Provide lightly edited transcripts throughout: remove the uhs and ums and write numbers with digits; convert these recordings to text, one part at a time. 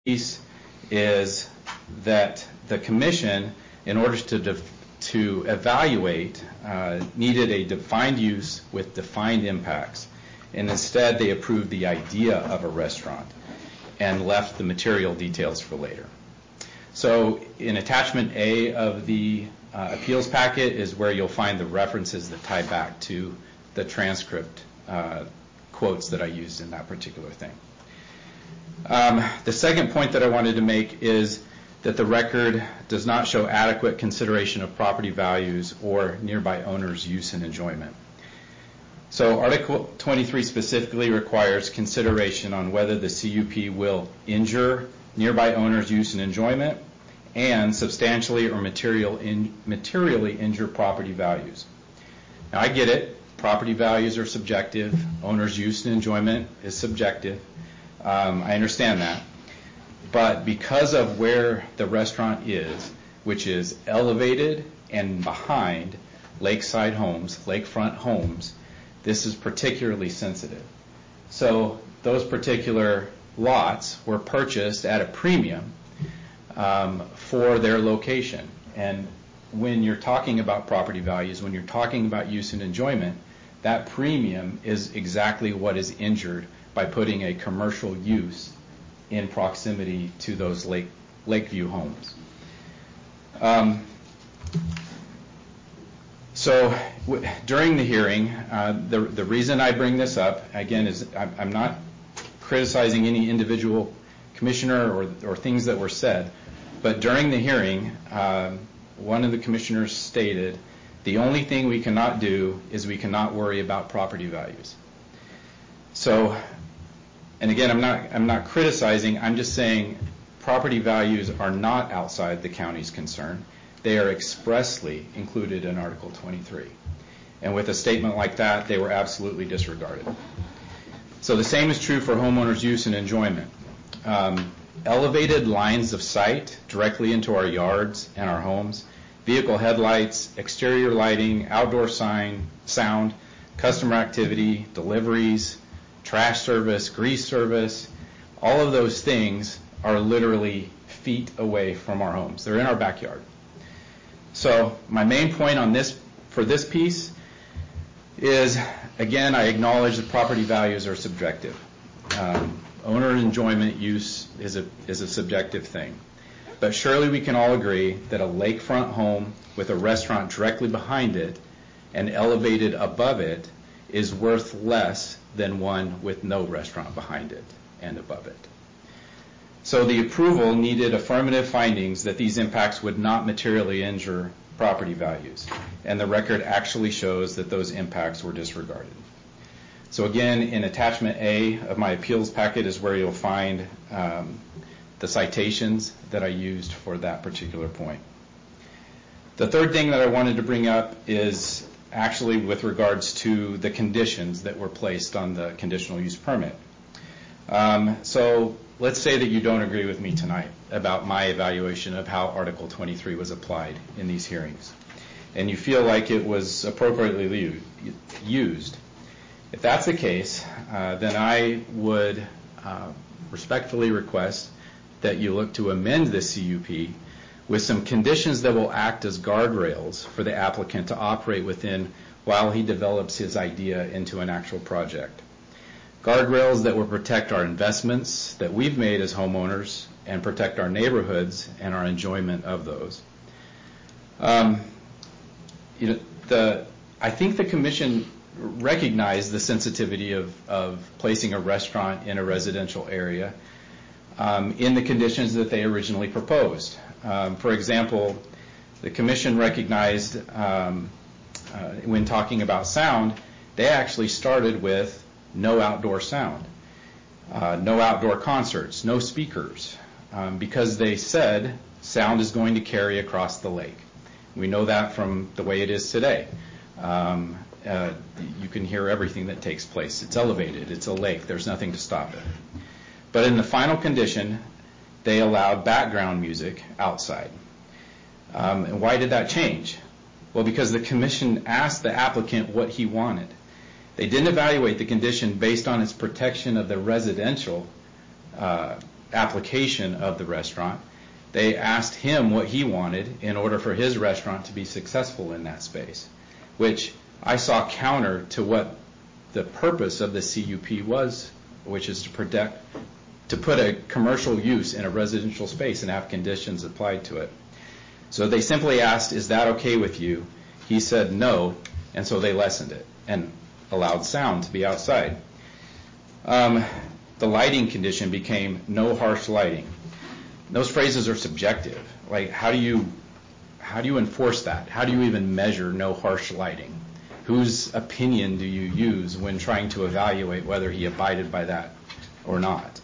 piece is that the commission, in order to evaluate, needed a defined use with defined impacts. And instead, they approved the idea of a restaurant and left the material details for later. So in attachment A of the appeals packet is where you'll find the references that tie back to the transcript quotes that I used in that particular thing. The second point that I wanted to make is that the record does not show adequate consideration of property values or nearby owners' use and enjoyment. So Article 23 specifically requires consideration on whether the CUP will injure nearby owners' use and enjoyment and substantially or materially injure property values. Now I get it, property values are subjective, owners' use and enjoyment is subjective. I understand that. But because of where the restaurant is, which is elevated and behind lakeside homes, lakefront homes, this is particularly sensitive. So those particular lots were purchased at a premium for their location. And when you're talking about property values, when you're talking about use and enjoyment, that premium is exactly what is injured by putting a commercial use in proximity to those Lakeview homes. So during the hearing, the reason I bring this up, again, is I'm not criticizing any individual commissioner or things that were said, but during the hearing, one of the commissioners stated, the only thing we cannot do is we cannot worry about property values. So, and again, I'm not criticizing, I'm just saying property values are not outside the county's concern. They are expressly included in Article 23. And with a statement like that, they were absolutely disregarded. So the same is true for homeowners' use and enjoyment. Elevated lines of sight directly into our yards and our homes, vehicle headlights, exterior lighting, outdoor sound, customer activity, deliveries, trash service, grease service, all of those things are literally feet away from our homes. They're in our backyard. So my main point on this, for this piece, is, again, I acknowledge that property values are subjective. Owner enjoyment use is a subjective thing. But surely we can all agree that a lakefront home with a restaurant directly behind it and elevated above it is worth less than one with no restaurant behind it and above it. So the approval needed affirmative findings that these impacts would not materially injure property values, and the record actually shows that those impacts were disregarded. So again, in attachment A of my appeals packet is where you'll find the citations that I used for that particular point. The third thing that I wanted to bring up is actually with regards to the conditions that were placed on the conditional use permit. So let's say that you don't agree with me tonight about my evaluation of how Article 23 was applied in these hearings, and you feel like it was appropriately used. If that's the case, then I would respectfully request that you look to amend the CUP with some conditions that will act as guardrails for the applicant to operate within while he develops his idea into an actual project. Guardrails that will protect our investments that we've made as homeowners and protect our neighborhoods and our enjoyment of those. I think the commission recognized the sensitivity of placing a restaurant in a residential area in the conditions that they originally proposed. For example, the commission recognized when talking about sound, they actually started with no outdoor sound, no outdoor concerts, no speakers, because they said sound is going to carry across the lake. We know that from the way it is today. You can hear everything that takes place. It's elevated. It's a lake. There's nothing to stop it. But in the final condition, they allowed background music outside. And why did that change? Well, because the commission asked the applicant what he wanted. They didn't evaluate the condition based on its protection of the residential application of the restaurant. They asked him what he wanted in order for his restaurant to be successful in that space, which I saw counter to what the purpose of the CUP was, which is to put a commercial use in a residential space and have conditions applied to it. So they simply asked, is that okay with you? He said no, and so they lessened it and allowed sound to be outside. The lighting condition became no harsh lighting. Those phrases are subjective. Like, how do you enforce that? How do you even measure no harsh lighting? Whose opinion do you use when trying to evaluate whether he abided by that or not?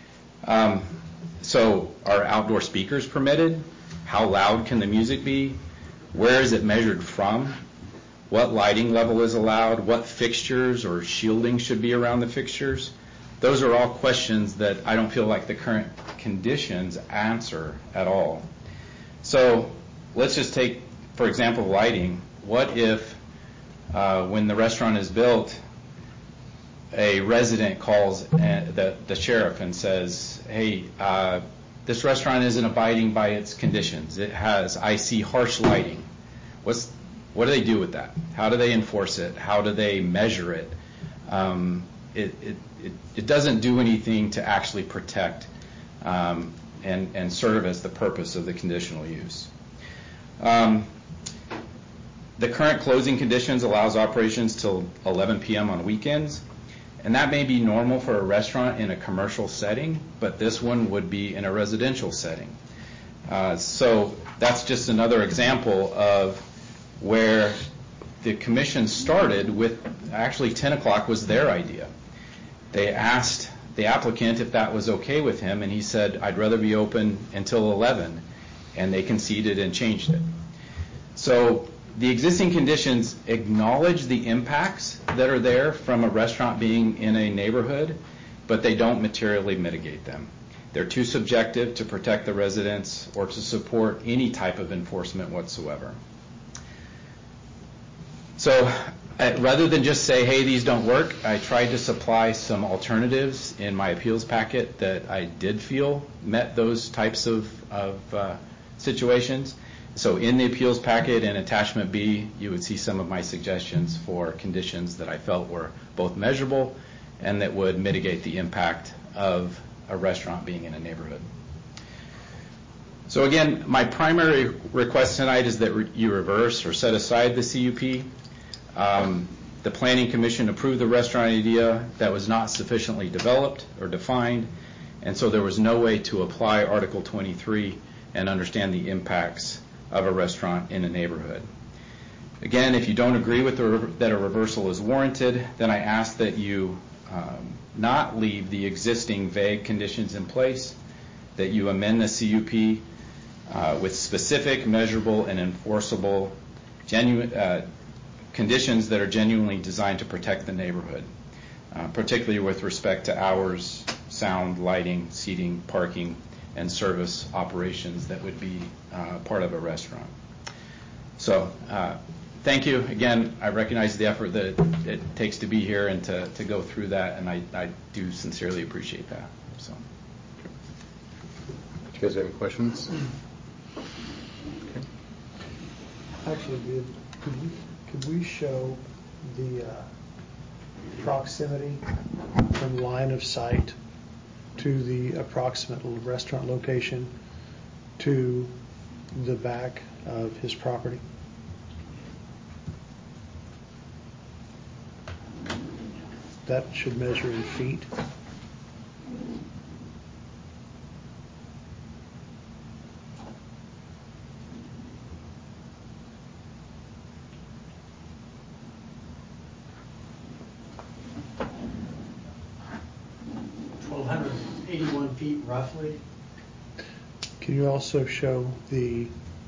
So are outdoor speakers permitted? How loud can the music be? Where is it measured from? What lighting level is allowed? What fixtures or shielding should be around the fixtures? Those are all questions that I don't feel like the current conditions answer at all. So let's just take, for example, lighting. What if when the restaurant is built, a resident calls the sheriff and says, hey, this restaurant isn't abiding by its conditions. I see harsh lighting. What do they do with that? How do they enforce it? How do they measure it? It doesn't do anything to actually protect and serve as the purpose of the conditional use. The current closing conditions allows operations till 11 p.m. on weekends, and that may be normal for a restaurant in a commercial setting, but this one would be in a residential setting. So that's just another example of where the commission started with, actually 10 o'clock was their idea. They asked the applicant if that was okay with him, and he said, I'd rather be open until 11, and they conceded and changed it. So the existing conditions acknowledge the impacts that are there from a restaurant being in a neighborhood, but they don't materially mitigate them. They're too subjective to protect the residents or to support any type of enforcement whatsoever. So rather than just say, hey, these don't work, I tried to supply some alternatives in my appeals packet that I did feel met those types of situations. So in the appeals packet in attachment B, you would see some of my suggestions for conditions that I felt were both measurable and that would mitigate the impact of a restaurant being in a neighborhood. So again, my primary request tonight is that you reverse or set aside the CUP. The Planning Commission approved the restaurant idea that was not sufficiently developed or defined, and so there was no way to apply Article 23 and understand the impacts of a restaurant in a neighborhood. Again, if you don't agree with that a reversal is warranted, then I ask that you not leave the existing vague conditions in place, that you amend the CUP with specific, measurable, and enforceable conditions that are genuinely designed to protect the neighborhood, particularly with respect to hours, sound, lighting, seating, parking, and service operations that would be part of a restaurant. So thank you. Again, I recognize the effort that it takes to be here and to go through that, and I do sincerely appreciate that. So, do you guys have any questions? Okay. Actually, could we show the proximity from line of sight to the approximate restaurant location to the back of his property? That should measure in feet. Feet roughly. Can you also show the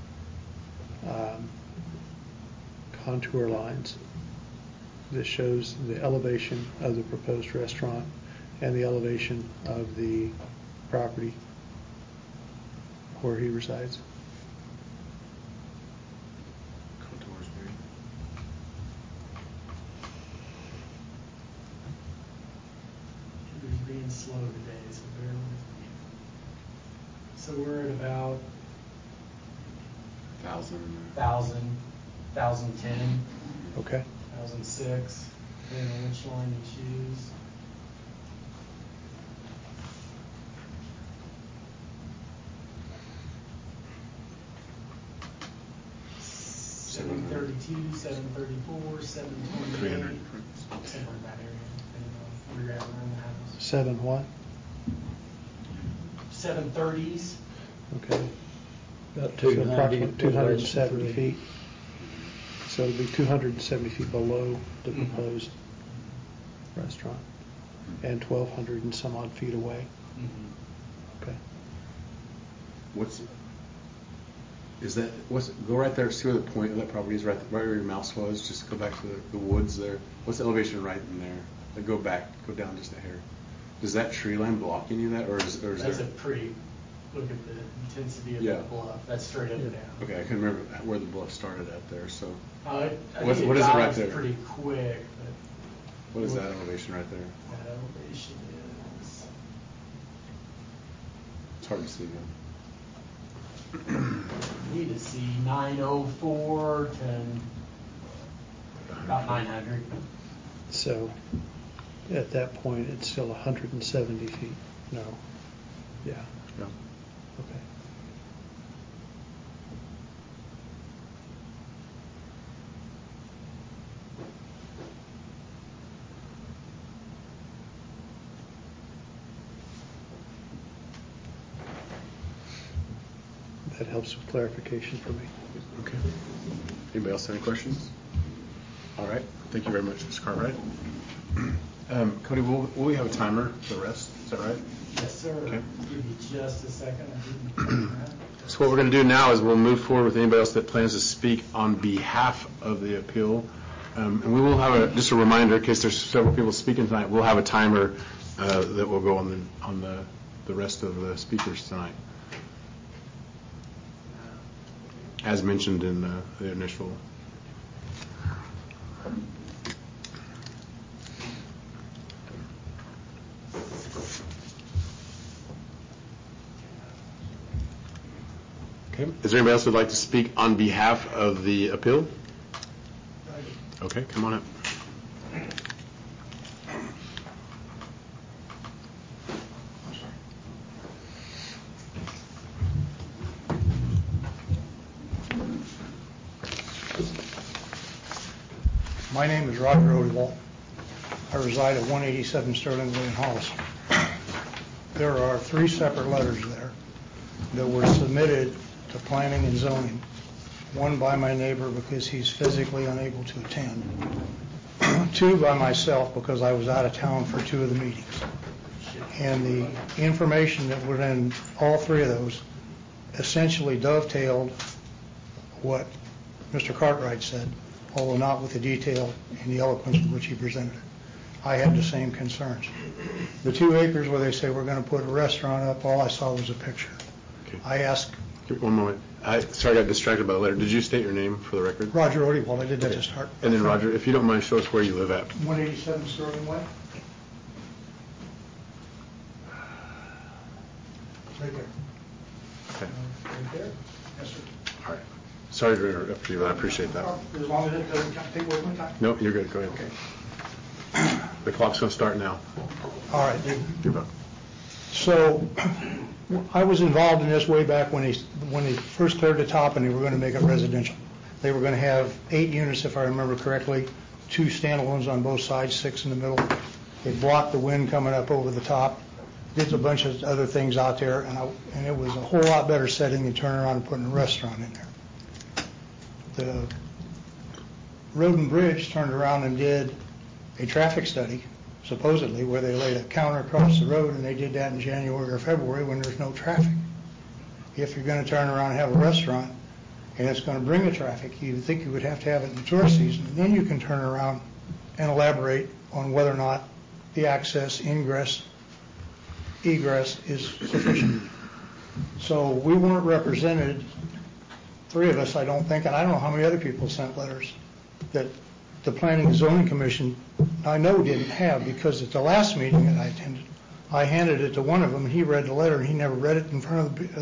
contour lines that shows the elevation of the proposed restaurant and the elevation of the property where he resides? Contours, maybe. He was being slow today, so bear with me. So we're at about 1,000. 1,010, Okay. 1,006, depending on which line you choose. $732, $734, $728, 300 somewhere in that area, depending on where you're at around the house. 7 what? 730s. Okay. About So 290. approximately 270 feet. So it'll be 270 feet below the proposed restaurant and 1,200 and some odd feet away. Okay. Go right there, see where the point of that property is, right where your mouse was, just go back to the woods there. What's the elevation right in there? Like go down just a hair. Does that tree line block any of that, or is That's there? a pretty, look at the intensity of Yeah. that bluff. That's straight up and down. Okay, I couldn't remember where the bluff started at there, so. I What think is it right dives there? pretty quick, but What is that elevation right there? that elevation is, It's hard to see though. need to see 904 to about 900. So at that point, it's still 170 feet. No. Yeah. Yeah. Okay. That helps with clarification for me. Okay. Anybody else have any questions? All right. Thank you very much, Mr. Cartwright. Cody, will we have a timer for the rest? Is that right? Yes, sir. Okay. Give me just a second. I didn't that. So what we're going to do now is we'll move forward with anybody else that plans to speak on behalf of the appeal. And we will have just a reminder, in case there's several people speaking tonight, we'll have a timer that will go on the rest of the speakers tonight, as mentioned in the initial. Okay. Is there anybody else who would like to speak on behalf of the appeal? Okay, come on up. My name is Roger Odewalt. I reside at 187 Sterling Way in Hollis. There are 3 separate letters there that were submitted to planning and zoning. One by my neighbor because he's physically unable to attend. 2 by myself because I was out of town for 2 of the meetings. And the information that was in all 3 of those essentially dovetailed what Mr. Cartwright said, although not with the detail and the eloquence with which he presented it. I had the same concerns. The 2 acres where they say we're going to put a restaurant up, all I saw was a picture. Okay. I asked... One moment. Sorry, I got distracted by the letter. Did you state your name for the record? Roger Odewalt, I did that to start. And then, Roger, if you don't mind, show us where you live at. 187 Sterling Way? Right there. Okay. Right there? Yes, sir. All right. Sorry to interrupt you, but I appreciate that. As long as it doesn't take away my time. No, you're good. Go ahead. Okay. The clock's going to start now. All right. You're welcome. So I was involved in this way back when they first cleared the top and they were going to make it residential. They were going to have 8 units, if I remember correctly, 2 standalones on both sides, 6 in the middle. They blocked the wind coming up over the top. Did a bunch of other things out there, and it was a whole lot better setting than turning around and putting a restaurant in there. The Road and Bridge turned around and did a traffic study, supposedly, where they laid a counter across the road, and they did that in January or February when there's no traffic. If you're going to turn around and have a restaurant, and it's going to bring the traffic, you'd think you would have to have it in the tourist season, and then you can turn around and elaborate on whether or not the access, ingress, egress is sufficient. So we weren't represented, 3 of us, I don't think, and I don't know how many other people sent letters that the Planning and Zoning Commission, I know, didn't have, because at the last meeting that I attended, I handed it to one of them, and he read the letter, and he never read it in front of